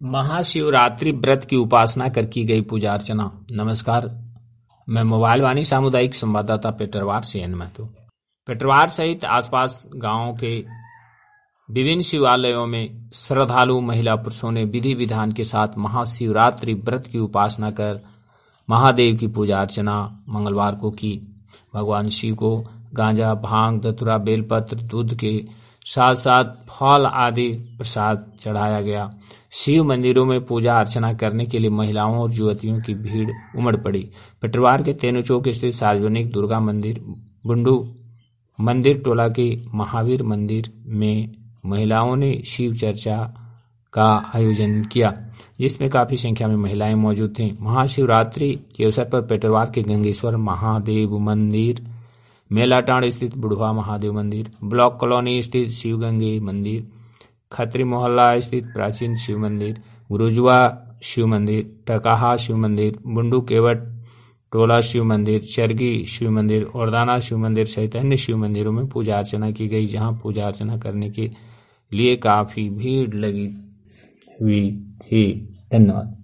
महाशिवरात्रि व्रत की उपासना कर की गई पूजा अर्चना। नमस्कार, मैं मोबाइल वाणी सामुदायिक संवाददाता पेटरवार से एन महतो। पेटरवार सहित आसपास गांवों के विभिन्न शिवालयों में श्रद्धालु महिला पुरुषों ने विधि विधान के साथ महाशिवरात्रि व्रत की उपासना कर महादेव की पूजा अर्चना मंगलवार को की। भगवान शिव को गांजा, भांग, धतूरा, बेलपत्र, दूध के साथ साथ फल आदि प्रसाद चढ़ाया गया। शिव मंदिरों में पूजा अर्चना करने के लिए महिलाओं और युवतियों की भीड़ उमड़ पड़ी। पेटरवार के तेनुचौक स्थित सार्वजनिक दुर्गा मंदिर, बुंडू मंदिर टोला के महावीर मंदिर में महिलाओं ने शिव चर्चा का आयोजन किया, जिसमें काफी संख्या में महिलाएं मौजूद थीं। महाशिवरात्रि के अवसर पर पेटरवार के गंगेश्वर महादेव मंदिर, मेलाटांड स्थित बुढ़वा महादेव मंदिर, ब्लॉक कॉलोनी स्थित शिव गंगे मंदिर, खत्री मोहल्ला स्थित प्राचीन शिव मंदिर, गुरुजुआ शिव मंदिर, टकाहा शिव मंदिर, बुंडू केवट टोला शिव मंदिर, चरगी शिव मंदिर, औरदाना शिव मंदिर सहित अन्य शिव मंदिरों में पूजा अर्चना की गई, जहां पूजा अर्चना करने के लिए काफी भीड़ लगी हुई थी। धन्यवाद।